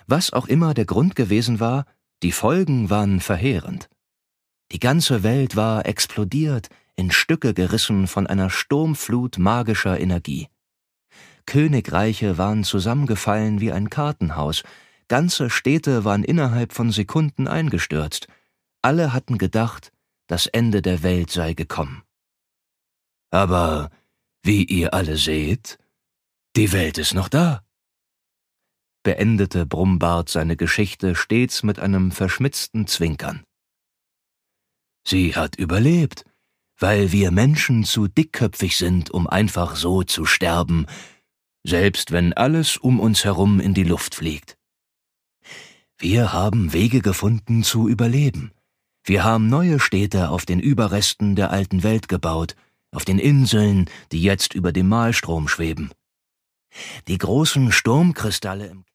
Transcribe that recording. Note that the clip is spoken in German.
Was auch immer der Grund gewesen war, die Folgen waren verheerend. Die ganze Welt war explodiert, in Stücke gerissen von einer Sturmflut magischer Energie. Königreiche waren zusammengefallen wie ein Kartenhaus, ganze Städte waren innerhalb von Sekunden eingestürzt. Alle hatten gedacht, das Ende der Welt sei gekommen. Aber, wie ihr alle seht, die Welt ist noch da, beendete Brumbart seine Geschichte stets mit einem verschmitzten Zwinkern. Sie hat überlebt, weil wir Menschen zu dickköpfig sind, um einfach so zu sterben, selbst wenn alles um uns herum in die Luft fliegt. Wir haben Wege gefunden zu überleben. Wir haben neue Städte auf den Überresten der alten Welt gebaut, auf den Inseln, die jetzt über dem Malstrom schweben. Die großen Sturmkristalle im